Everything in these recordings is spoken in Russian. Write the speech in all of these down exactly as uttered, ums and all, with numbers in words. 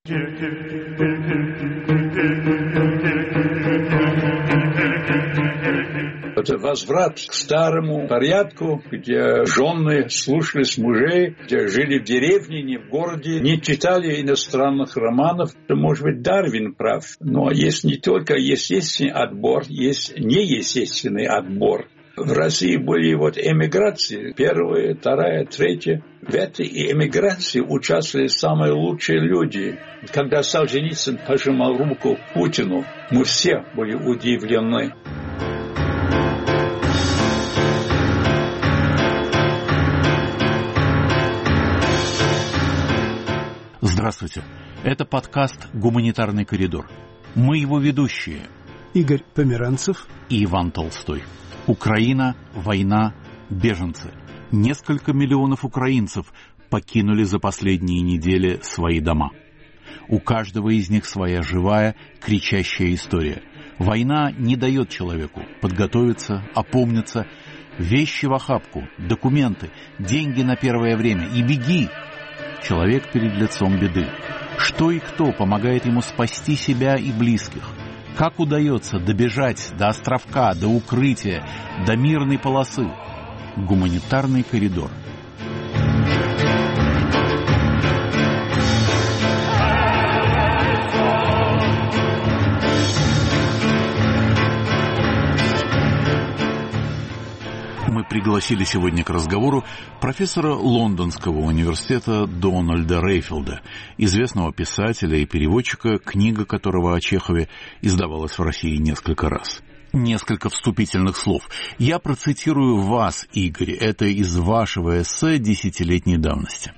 Это возврат к старому порядку, где жены слушались мужей, где жили в деревне, не в городе, не читали иностранных романов. Может быть, Дарвин прав. Но есть не только естественный отбор, есть неестественный отбор. В России были вот эмиграции, первая, вторая, третья. В этой эмиграции участвовали самые лучшие люди. Когда Солженицын пожимал руку Путину, мы все были удивлены. Здравствуйте. Это подкаст «Гуманитарный коридор». Мы его ведущие. Игорь Померанцев и Иван Толстой. Украина, война, беженцы. Несколько миллионов украинцев покинули за последние недели свои дома. У каждого из них своя живая, кричащая история. Война не дает человеку подготовиться, опомниться. Вещи в охапку, документы, деньги на первое время и беги. Человек перед лицом беды. Что и кто помогает ему спасти себя и близких? Как удается добежать до островка, до укрытия, до мирной полосы? Гуманитарный коридор. Мы пригласили сегодня к разговору профессора Лондонского университета Дональда Рейфилда, известного писателя и переводчика, книга которого о Чехове издавалась в России несколько раз. Несколько вступительных слов. Я процитирую вас, Игорь, это из вашего эссе десятилетней давности.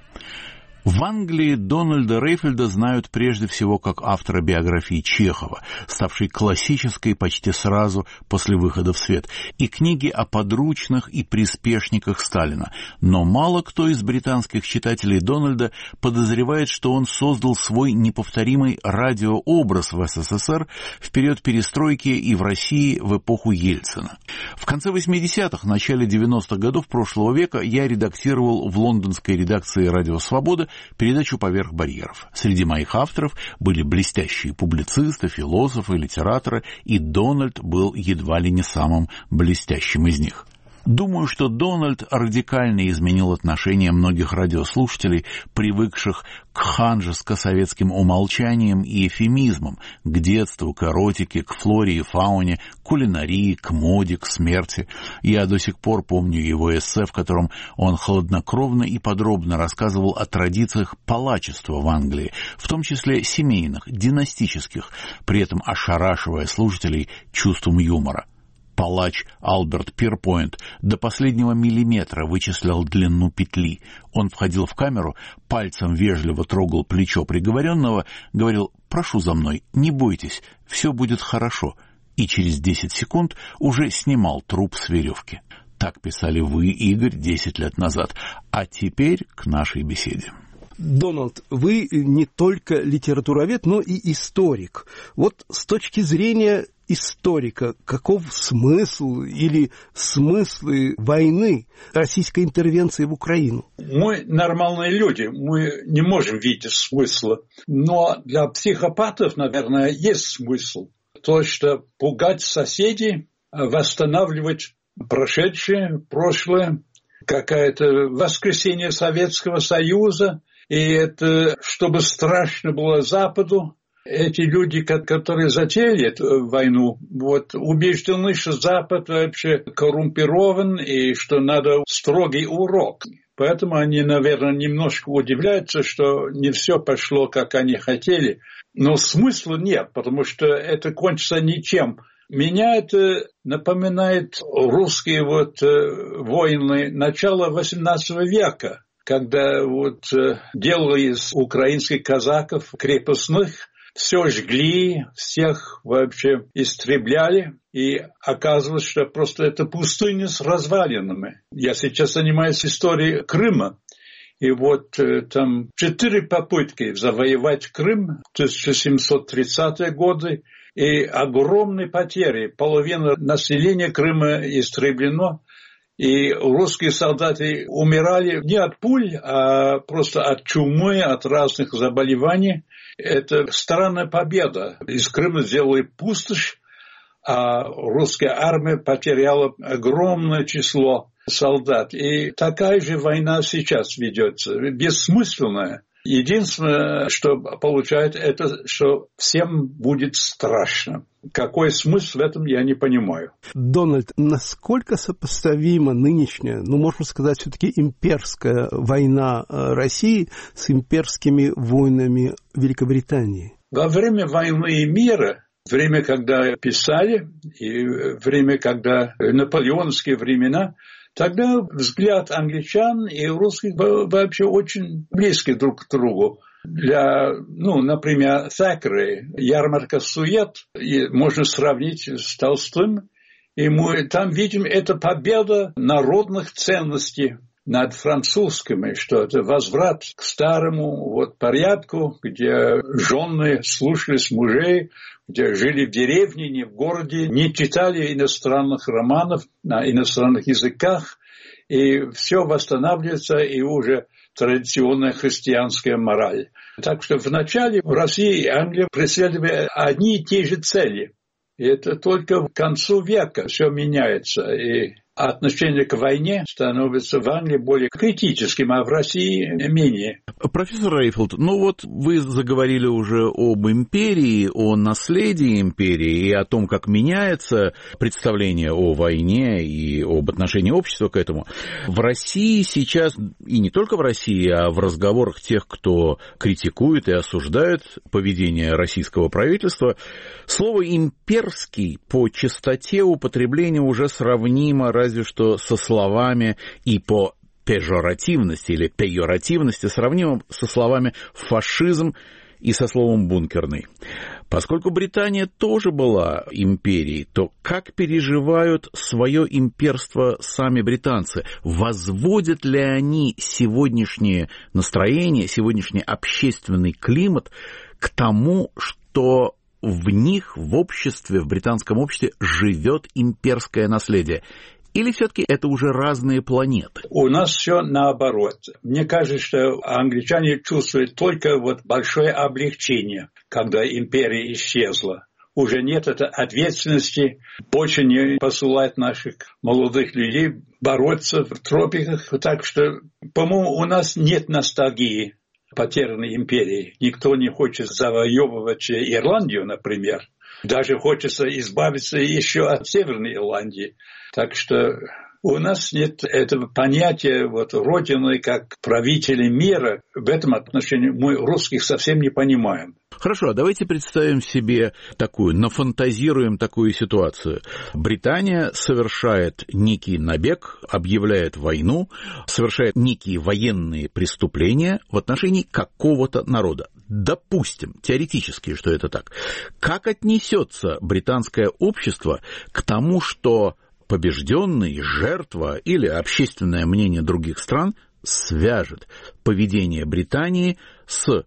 В Англии Дональда Рейфилда знают прежде всего как автора биографии Чехова, ставшей классической почти сразу после выхода в свет, и книги о подручных и приспешниках Сталина. Но мало кто из британских читателей Дональда подозревает, что он создал свой неповторимый радиообраз в СССР в период перестройки и в России в эпоху Ельцина. В конце восьмидесятых, начале девяностых годов прошлого века я редактировал в лондонской редакции «Радио Свобода» передачу «Поверх барьеров». Среди моих авторов были блестящие публицисты, философы, литераторы, и Дональд был едва ли не самым блестящим из них. Думаю, что Дональд радикально изменил отношение многих радиослушателей, привыкших к ханжеско-советским умолчаниям и эвфемизмам, к детству, к эротике, к флоре и фауне, к кулинарии, к моде, к смерти. Я до сих пор помню его эссе, в котором он хладнокровно и подробно рассказывал о традициях палачества в Англии, в том числе семейных, династических, при этом ошарашивая слушателей чувством юмора. Палач Альберт Пирпойнт до последнего миллиметра вычислял длину петли. Он входил в камеру, пальцем вежливо трогал плечо приговоренного, говорил «Прошу за мной, не бойтесь, все будет хорошо», и через десять секунд уже снимал труп с веревки. Так писали вы, Игорь, десять лет назад. А теперь к нашей беседе. Дональд, вы не только литературовед, но и историк. Вот с точки зрения историка, каков смысл или смыслы войны, российской интервенции в Украину? Мы нормальные люди, мы не можем видеть смысла. Но для психопатов, наверное, есть смысл. То, что пугать соседей, восстанавливать прошедшее, прошлое, какое-то воскресение Советского Союза, и это, чтобы страшно было Западу. Эти люди, которые затеяли эту войну, вот, убеждены, что Запад вообще коррумпирован и что надо строгий урок. Поэтому они, наверное, немножко удивляются, что не все пошло, как они хотели. Но смысла нет, потому что это кончится ничем. Меня это напоминает русские вот войны начала восемнадцатого века, когда вот делали из украинских казаков крепостных, все жгли, всех вообще истребляли, и оказывалось, что просто это пустыня с развалинами. Я сейчас занимаюсь историей Крыма, и вот там четыре попытки завоевать Крым в тысяча семьсот тридцатые годы, и огромные потери, половина населения Крыма истреблено, И русские солдаты умирали не от пуль, а просто от чумы, от разных заболеваний. Это странная победа. Из Крыма сделали пустошь, а русская армия потеряла огромное число солдат. И такая же война сейчас ведется, бессмысленная. Единственное, что получает, это, что всем будет страшно. Какой смысл в этом, я не понимаю. Дональд, насколько сопоставима нынешняя, ну, можно сказать, все-таки имперская война России с имперскими войнами Великобритании? Во время войны и мира, время, когда писали, и время, когда наполеоновские времена, тогда взгляд англичан и русских был вообще очень близкий друг к другу. Для, ну, например, Thackeray, «Ярмарка сует», можно сравнить с Толстым, и мы там видим, это победа народных ценностей над французскими, что это возврат к старому вот порядку, где жены слушались мужей, где жили в деревне, не в городе, не читали иностранных романов на иностранных языках, и все восстанавливается, и уже традиционная христианская мораль. Так что вначале в России и Англии преследовали одни и те же цели. И это только к концу века все меняется. И отношение к войне становится в Англии более критическим, а в России менее. Профессор Рейфилд, ну вот вы заговорили уже об империи, о наследии империи и о том, как меняется представление о войне и об отношении общества к этому. В России сейчас, и не только в России, а в разговорах тех, кто критикует и осуждает поведение российского правительства, слово «имперский» по частоте употребления уже сравнимо разве что со словами и по пежоративности или пейоративности сравнимо со словами «фашизм» и со словом «бункерный». Поскольку Британия тоже была империей, то как переживают свое имперство сами британцы? Возводят ли они сегодняшнее настроение, сегодняшний общественный климат к тому, что в них, в обществе, в британском обществе живет имперское наследие? Или все-таки это уже разные планеты? У нас все наоборот. Мне кажется, что англичане чувствуют только вот большое облегчение, когда империя исчезла. Уже нет этой ответственности, больше не посылать наших молодых людей бороться в тропиках. Так что, по-моему, у нас нет ностальгии потерянной империи. Никто не хочет завоевывать Ирландию, например. Даже хочется избавиться еще от Северной Ирландии. Так что у нас нет этого понятия вот, родины как правители мира. В этом отношении мы русских совсем не понимаем. Хорошо, а давайте представим себе такую, нафантазируем такую ситуацию. Британия совершает некий набег, объявляет войну, совершает некие военные преступления в отношении какого-то народа. Допустим, теоретически, что это так. Как отнесется британское общество к тому, что побежденный, жертва или общественное мнение других стран свяжет поведение Британии с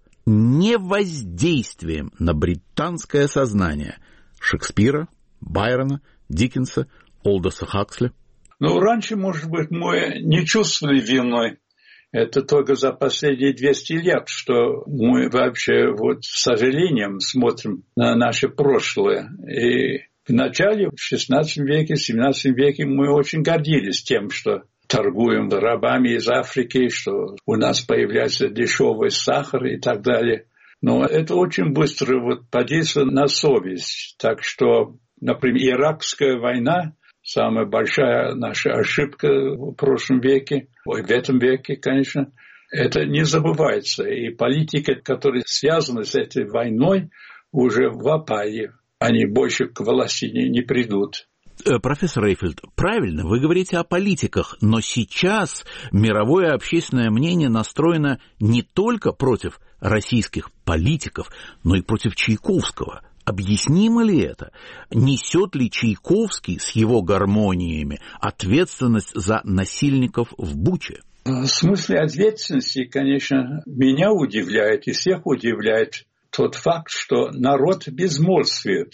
невоздействием на британское сознание Шекспира, Байрона, Диккенса, Олдоса Хаксли? Ну, раньше, может быть, мы не чувствовали вины. Это только за последние двести лет, что мы вообще вот с сожалением смотрим на наше прошлое. И в начале, в шестнадцатом веке, в семнадцатом веке мы очень гордились тем, что торгуем рабами из Африки, что у нас появляется дешевый сахар и так далее. Но это очень быстро вот подействовало на совесть. Так что, например, Иракская война, самая большая наша ошибка в прошлом веке, ой, в этом веке, конечно, это не забывается. И политика, которая связана с этой войной, уже в опале. Они больше к власти не, не придут. Профессор Рейфилд, правильно, вы говорите о политиках, но сейчас мировое общественное мнение настроено не только против российских политиков, но и против Чайковского. Объяснимо ли это? Несет ли Чайковский с его гармониями ответственность за насильников в Буче? В смысле ответственности, конечно, меня удивляет и всех удивляет тот факт, что народ безмолвствует.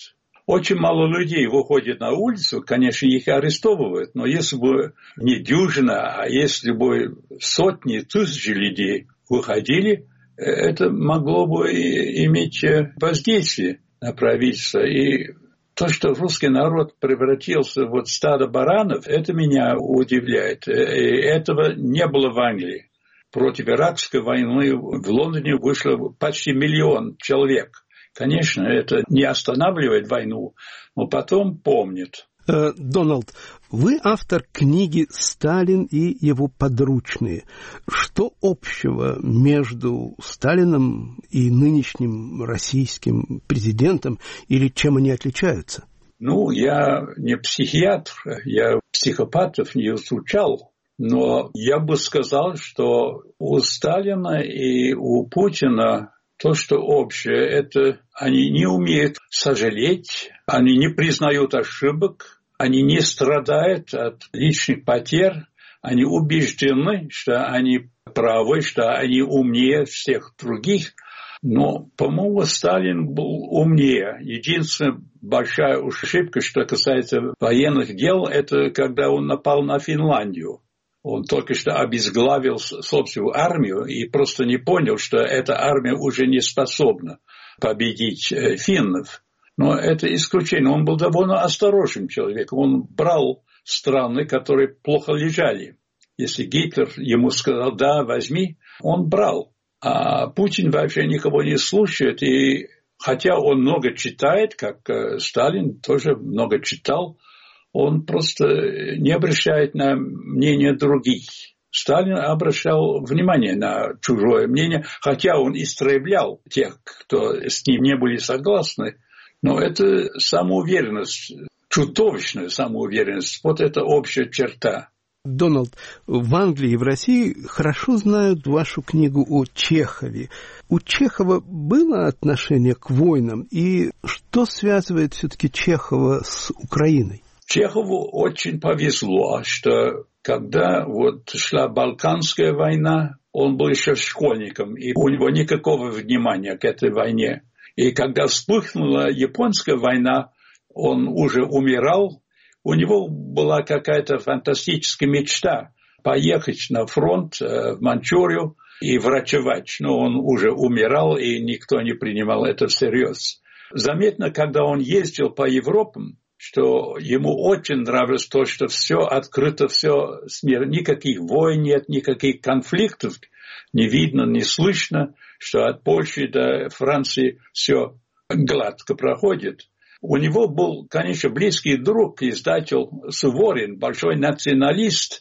очень мало людей выходит на улицу, конечно, их арестовывают, но если бы не дюжина, а если бы сотни, тысячи людей выходили, это могло бы иметь воздействие на правительство. И то, что русский народ превратился в вот стадо баранов, это меня удивляет. И этого не было в Англии. Против иракской войны в Лондоне вышло почти миллион человек. Конечно, это не останавливает войну, но потом помнит. Э, Дональд, вы автор книги «Сталин и его подручные». Что общего между Сталином и нынешним российским президентом, или чем они отличаются? Ну, я не психиатр, я психопатов не изучал. Но я бы сказал, что у Сталина и у Путина то, что общее, это они не умеют сожалеть, они не признают ошибок, они не страдают от личных потерь, они убеждены, что они правы, что они умнее всех других. Но, по-моему, Сталин был умнее. Единственная большая ошибка, что касается военных дел, это когда он напал на Финляндию. Он только что обезглавил собственную армию и просто не понял, что эта армия уже не способна победить финнов. Но это исключение. Он был довольно осторожным человеком. Он брал страны, которые плохо лежали. Если Гитлер ему сказал «да, возьми», он брал. А Путин вообще никого не слушает. И хотя он много читает, как Сталин тоже много читал, он просто не обращает на мнение других. Сталин обращал внимание на чужое мнение, хотя он истреблял тех, кто с ним не были согласны. Но это самоуверенность, чудовищная самоуверенность, вот это общая черта. Дональд, в Англии и в России хорошо знают вашу книгу о Чехове. У Чехова было отношение к войнам, и что связывает все-таки Чехова с Украиной? Чехову очень повезло, что когда вот шла Балканская война, он был еще школьником, и у него никакого внимания к этой войне. И когда вспыхнула Японская война, он уже умирал, у него была какая-то фантастическая мечта поехать на фронт в Маньчжурию и врачевать, но он уже умирал, и никто не принимал это всерьез. Заметно, когда он ездил по Европам, что ему очень нравилось то, что все открыто, все с миром, никаких войн нет, никаких конфликтов не видно, не слышно, что от Польши до Франции все гладко проходит. У него был, конечно, близкий друг, издатель Суворин, большой националист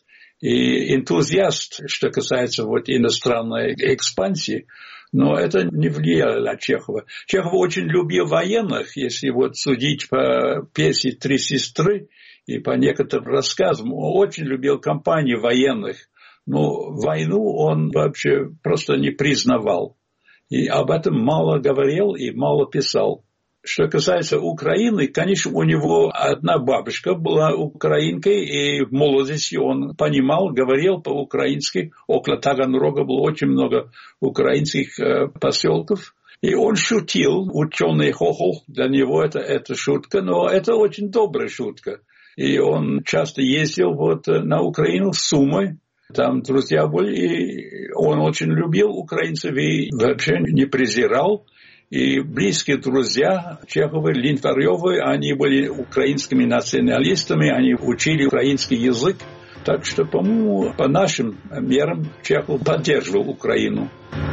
и энтузиаст, что касается вот иностранной экспансии. Но это не влияло на Чехова. Чехов очень любил военных, если вот судить по пьесе «Три сестры» и по некоторым рассказам. Он очень любил кампании военных, но войну он вообще просто не признавал. И об этом мало говорил и мало писал. Что касается Украины, конечно, у него одна бабушка была украинкой, и в молодости он понимал, говорил по-украински. Около Таганрога было очень много украинских э, поселков. И он шутил, ученый хохол, для него это, это шутка, но это очень добрая шутка. И он часто ездил вот на Украину с Сумой. Там друзья были, и он очень любил украинцев и вообще не презирал. И близкие друзья Чехова, Линтварёвы, они были украинскими националистами, они учили украинский язык. Так что, по-моему, по нашим мерам Чехов поддерживал Украину.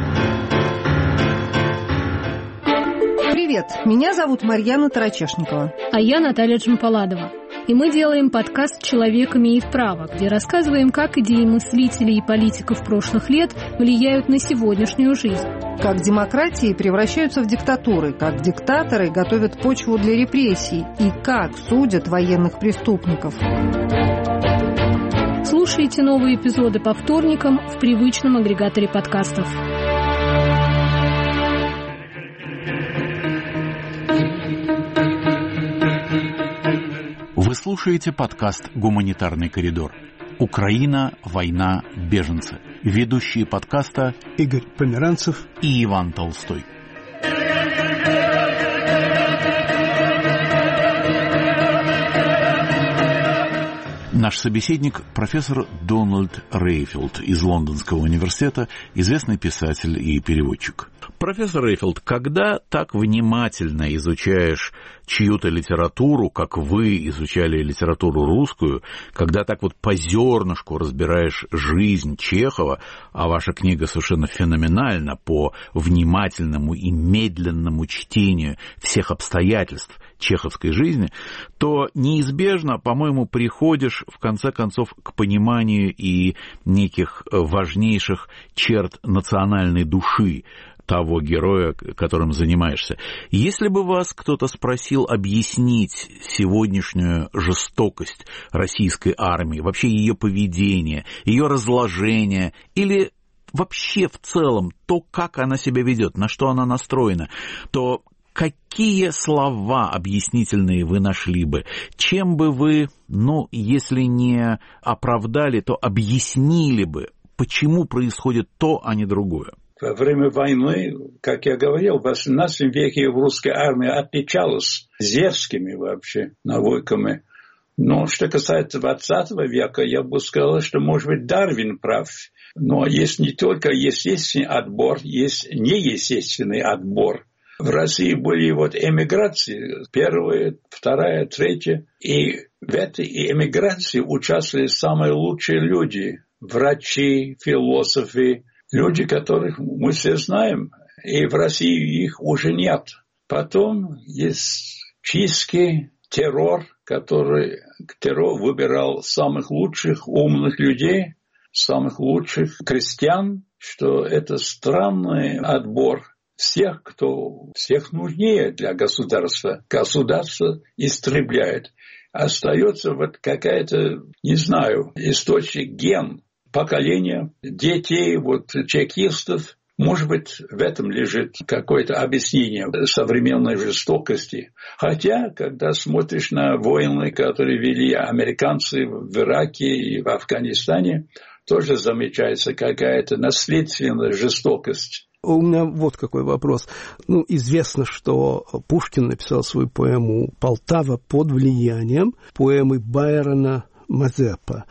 Привет, меня зовут Марьяна Тарачешникова. А я Наталья Джампаладова. И мы делаем подкаст «Человек имеет право», где рассказываем, как идеи мыслителей и политиков прошлых лет влияют на сегодняшнюю жизнь. Как демократии превращаются в диктатуры, как диктаторы готовят почву для репрессий и как судят военных преступников. Слушайте новые эпизоды по вторникам в привычном агрегаторе подкастов. Вы слушаете подкаст «Гуманитарный коридор». Украина, война, беженцы. Ведущие подкаста Игорь Померанцев и Иван Толстой. Наш собеседник – профессор Дональд Рейфилд из Лондонского университета, известный писатель и переводчик. Профессор Рейфилд, когда так внимательно изучаешь чью-то литературу, как вы изучали литературу русскую, когда так вот по зернышку разбираешь жизнь Чехова, а ваша книга совершенно феноменальна по внимательному и медленному чтению всех обстоятельств чеховской жизни, то неизбежно, по-моему, приходишь в конце концов к пониманию и неких важнейших черт национальной души того героя, которым занимаешься. Если бы вас кто-то спросил объяснить сегодняшнюю жестокость российской армии, вообще ее поведение, ее разложение или вообще в целом то, как она себя ведет, на что она настроена, то какие слова объяснительные вы нашли бы? Чем бы вы, ну, если не оправдали, то объяснили бы, почему происходит то, а не другое? Во время войны, как я говорил, в восемнадцатом веке русская армия отличалась зверскими вообще навыками. Но что касается двадцатого века, я бы сказал, что, может быть, Дарвин прав. Но есть не только естественный отбор, есть неестественный отбор. В России были вот эмиграции, первая, вторая, третья. И в этой эмиграции участвовали самые лучшие люди. Врачи, философы, люди, которых мы все знаем. И в России их уже нет. Потом есть чистки, террор, который террор выбирал самых лучших, умных людей, самых лучших крестьян, что это странный отбор всех, кто всех нужнее для государства. Государство истребляет. Остается вот какая-то, не знаю, источник ген, поколения детей, вот чекистов. Может быть, в этом лежит какое-то объяснение современной жестокости. Хотя, когда смотришь на войны, которые вели американцы в Ираке и в Афганистане, тоже замечается какая-то наследственная жестокость. У меня вот какой вопрос. Ну, известно, что Пушкин написал свою поэму «Полтава» под влиянием поэмы Байрона «Мазепа».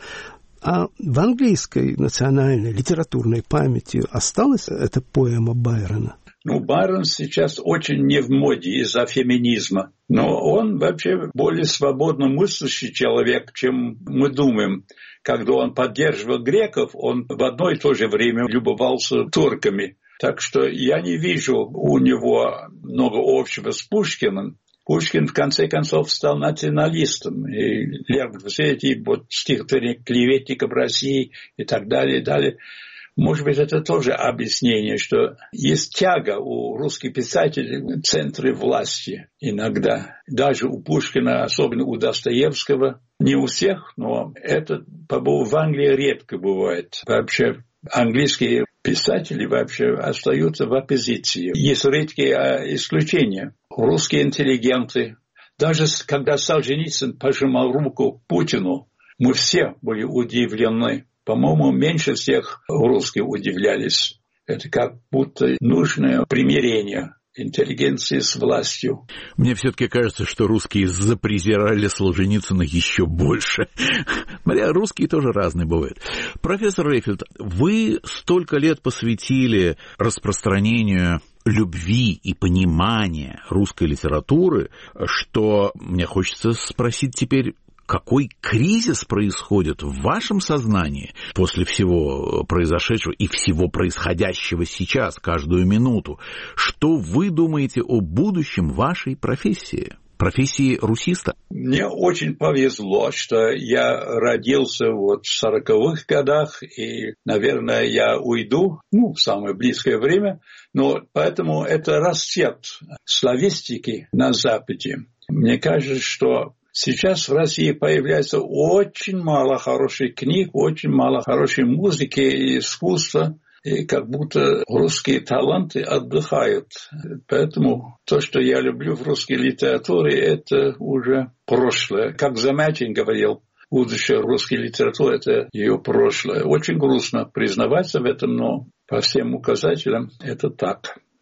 А в английской национальной литературной памяти осталась эта поэма Байрона? Ну, Байрон сейчас очень не в моде из-за феминизма. Но он вообще более свободно мыслящий человек, чем мы думаем. Когда он поддерживал греков, он в одно и то же время любовался турками. Так что я не вижу у него много общего с Пушкиным. Пушкин, в конце концов, стал националистом. И все эти вот стихотворения клеветников России и так далее, и далее. Может быть, это тоже объяснение, что есть тяга у русских писателей в центре власти иногда. Даже у Пушкина, особенно у Достоевского. Не у всех, но это, по-моему, в Англии редко бывает. Вообще, английские писатели вообще остаются в оппозиции. Есть редкие исключения. Русские интеллигенты. Даже когда Солженицын пожимал руку Путину, мы все были удивлены. По-моему, меньше всех русские удивлялись. Это как будто нужное примирение интеллигенции с властью. Мне все-таки кажется, что русские запрезирали Солженицына еще больше. Смотря, русские тоже разные бывают. Профессор Рейфилд, вы столько лет посвятили распространению любви и понимания русской литературы, что мне хочется спросить теперь, какой кризис происходит в вашем сознании после всего произошедшего и всего происходящего сейчас, каждую минуту? Что вы думаете о будущем вашей профессии, профессии русиста? Мне очень повезло, что я родился вот в сороковых годах, и, наверное, я уйду, ну, в самое близкое время, но поэтому это расцвет славистики на Западе. Мне кажется, что сейчас в России появляется очень мало хороших книг, очень мало хорошей музыки и искусства, и как будто русские таланты отдыхают. Поэтому то, что я люблю в русской литературе, это уже прошлое. Как Замятин говорил, будущее русской литературы – это ее прошлое. Очень грустно признаваться в этом, но по всем указателям это так.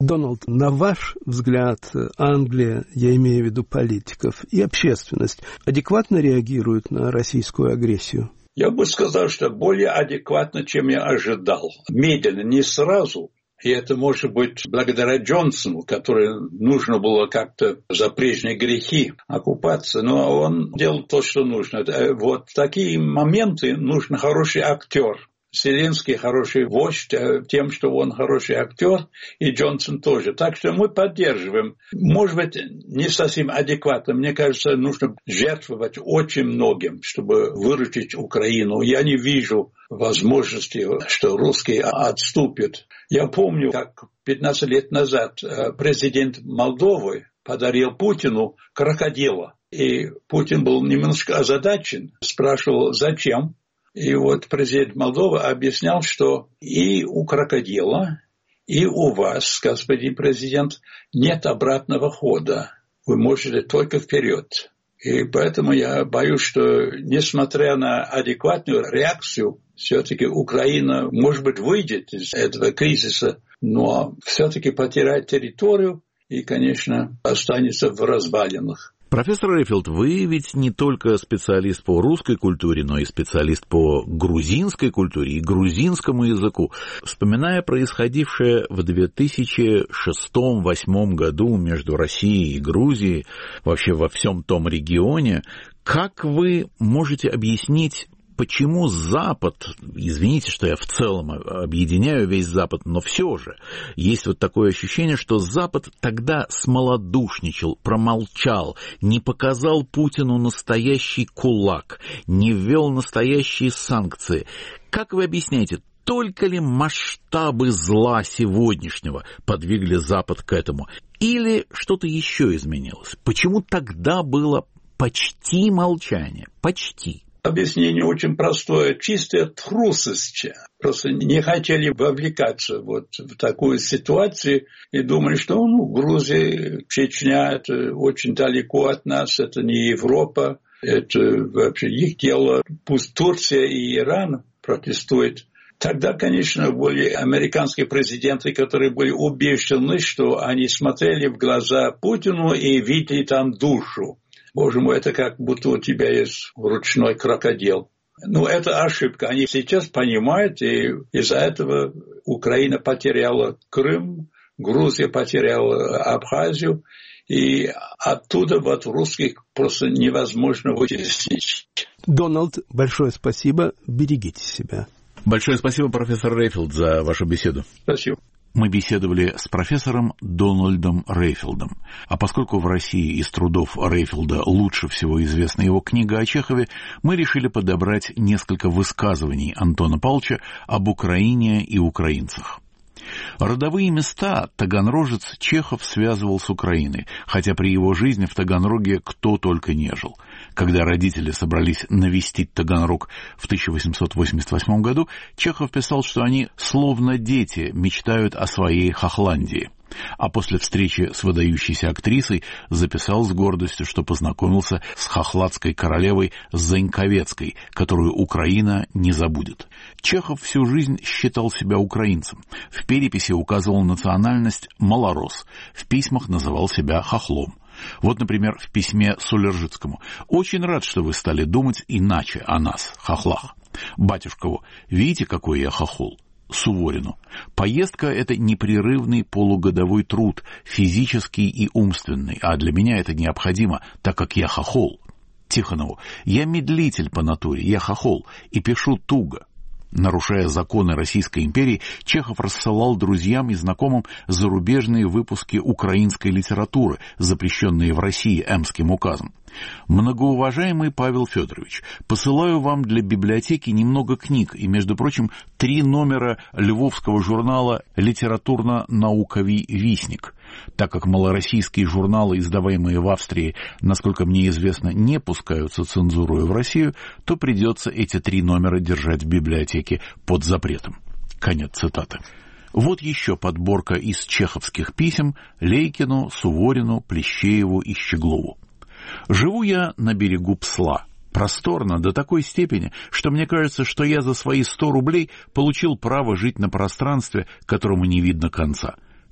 Дональд, на ваш взгляд, Англия, я имею в виду политиков, и общественность адекватно реагируют на российскую агрессию? Я бы сказал, что более адекватно, чем я ожидал. Медленно, не сразу. И это может быть благодаря Джонсону, который нужно было как-то за прежние грехи окупаться. Но он делал то, что нужно. Вот в такие моменты нужен хороший актер. Зеленский хороший вождь тем, что он хороший актер, и Джонсон тоже. Так что мы поддерживаем. Может быть, не совсем адекватно. Мне кажется, нужно жертвовать очень многим, чтобы выручить Украину. Я не вижу возможности, что русские отступят. Я помню, как пятнадцать лет назад президент Молдовы подарил Путину крокодила. И Путин был немножко озадачен, спрашивал, зачем. И вот президент Молдовы объяснял, что и у крокодила, и у вас, господин президент, нет обратного хода. Вы можете только вперед. И поэтому я боюсь, что, несмотря на адекватную реакцию, все-таки Украина, может быть, выйдет из этого кризиса, но все-таки потеряет территорию и, конечно, останется в развалинах. Профессор Рейфилд, вы ведь не только специалист по русской культуре, но и специалист по грузинской культуре и грузинскому языку. Вспоминая происходившее в две тысячи шестом — две тысячи восьмом году между Россией и Грузией, вообще во всем том регионе, как вы можете объяснить, почему Запад, извините, что я в целом объединяю весь Запад, но все же есть вот такое ощущение, что Запад тогда смолодушничал, промолчал, не показал Путину настоящий кулак, не ввел настоящие санкции. Как вы объясняете, только ли масштабы зла сегодняшнего подвигли Запад к этому? Или что-то еще изменилось? Почему тогда было почти молчание? Почти. Объяснение очень простое. Чистая трусость. Просто не хотели вовлекаться вот в такую ситуацию и думали, что ну, Грузия, Чечня – это очень далеко от нас, это не Европа, это вообще их дело. Пусть Турция и Иран протестуют. Тогда, конечно, были американские президенты, которые были убеждены, что они смотрели в глаза Путину и видели там душу. Боже мой, это как будто у тебя есть ручной крокодил. Ну, это ошибка. Они сейчас понимают, и из-за этого Украина потеряла Крым, Грузия потеряла Абхазию, и оттуда вот русских просто невозможно вытеснить. Дональд, большое спасибо. Берегите себя. Большое спасибо, профессор Рейфилд, за вашу беседу. Спасибо. Мы беседовали с профессором Дональдом Рейфилдом. А поскольку в России из трудов Рейфилда лучше всего известна его книга о Чехове, мы решили подобрать несколько высказываний Антона Павловича об Украине и украинцах. Родовые места таганрожец Чехов связывал с Украиной, хотя при его жизни в Таганроге кто только не жил. Когда родители собрались навестить Таганрог в тысяча восемьсот восемьдесят восьмом году, Чехов писал, что они, словно дети, мечтают о своей Хохландии. А после встречи с выдающейся актрисой записал с гордостью, что познакомился с хохладской королевой Заньковецкой, которую Украина не забудет. Чехов всю жизнь считал себя украинцем. В переписи указывал национальность малорос, в письмах называл себя хохлом. Вот, например, в письме Сулержицкому: «Очень рад, что вы стали думать иначе о нас, хохлах». Батюшкову: «Видите, какой я хохол». Суворину: «Поездка — это непрерывный полугодовой труд, физический и умственный, а для меня это необходимо, так как я хохол». Тихонову: «Я медлитель по натуре, я хохол, и пишу туго». Нарушая законы Российской империи, Чехов рассылал друзьям и знакомым зарубежные выпуски украинской литературы, запрещенные в России Эмским указом. «Многоуважаемый Павел Федорович, посылаю вам для библиотеки немного книг и, между прочим, три номера львовского журнала «Литературно-науковий вестник». Так как малороссийские журналы, издаваемые в Австрии, насколько мне известно, не пускаются цензурой в Россию, то придется эти три номера держать в библиотеке под запретом». Конец цитаты. Вот еще подборка из чеховских писем Лейкину, Суворину, Плещееву и Щеглову. «Живу я на берегу Псла. Просторно до такой степени, что мне кажется, что я за свои сто рублей получил право жить на пространстве, которому не видно конца.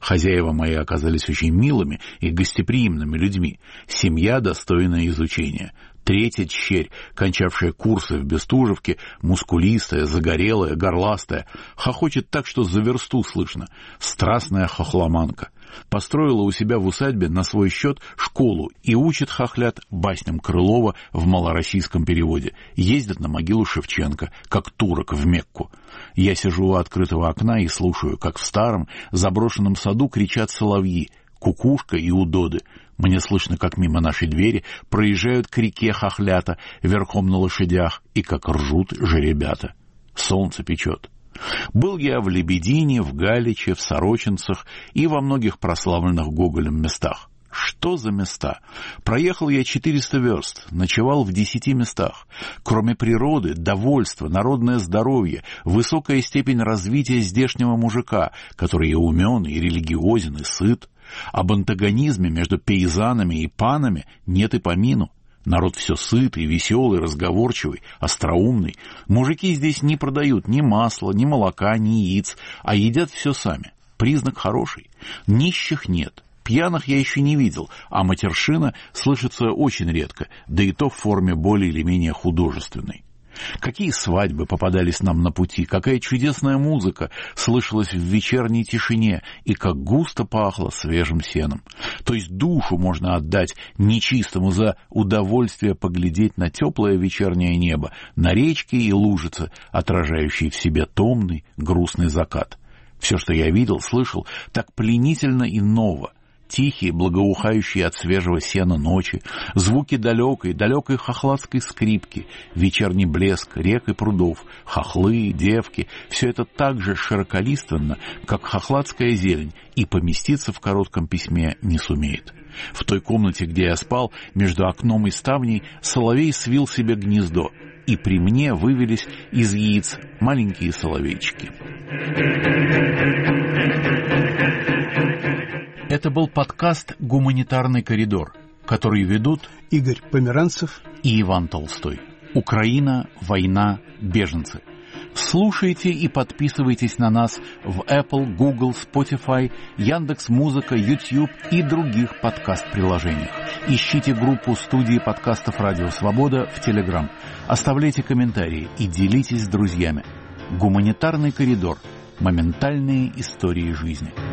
Хозяева мои оказались очень милыми и гостеприимными людьми. Семья, достойная изучения. Третья черь, кончавшая курсы в Бестужевке, мускулистая, загорелая, горластая, хохочет так, что за версту слышно. Страстная хохломанка. Построила у себя в усадьбе на свой счет школу и учит хохлят басням Крылова в малороссийском переводе. Ездят на могилу Шевченко, как турок в Мекку. Я сижу у открытого окна и слушаю, как в старом заброшенном саду кричат соловьи, кукушка и удоды. Мне слышно, как мимо нашей двери проезжают к реке хохлята верхом на лошадях и как ржут жеребята. Солнце печет. Был я в Лебедине, в Галиче, в Сорочинцах и во многих прославленных Гоголем местах. Что за места? Проехал я четыреста верст, ночевал в десяти местах. Кроме природы, довольства, народное здоровье, высокая степень развития здешнего мужика, который и умен, и религиозен, и сыт. Об антагонизме между пейзанами и панами нет и помину. Народ все сытый, веселый, разговорчивый, остроумный. Мужики здесь не продают ни масла, ни молока, ни яиц, а едят все сами. Признак хороший. Нищих нет. Пьяных я еще не видел, а матершина слышится очень редко, да и то в форме более или менее художественной. Какие свадьбы попадались нам на пути, какая чудесная музыка слышалась в вечерней тишине и как густо пахло свежим сеном. То есть душу можно отдать нечистому за удовольствие поглядеть на теплое вечернее небо, на речки и лужицы, отражающие в себе томный, грустный закат. Все, что я видел, слышал, так пленительно и ново. Тихие, благоухающие от свежего сена ночи, звуки далекой, далекой хохладской скрипки, вечерний блеск рек и прудов, хохлы, девки — все это так же широколиственно, как хохладская зелень, и поместиться в коротком письме не сумеет. В той комнате, где я спал, между окном и ставней, соловей свил себе гнездо, и при мне вывелись из яиц маленькие соловейчики. Это был подкаст «Гуманитарный коридор», который ведут Игорь Померанцев и Иван Толстой. Украина, война, беженцы. Слушайте и подписывайтесь на нас в Apple, Google, Spotify, Яндекс.Музыка, YouTube и других подкаст-приложениях. Ищите группу студии подкастов «Радио Свобода» в Telegram. Оставляйте комментарии и делитесь с друзьями. «Гуманитарный коридор». Моментальные истории жизни.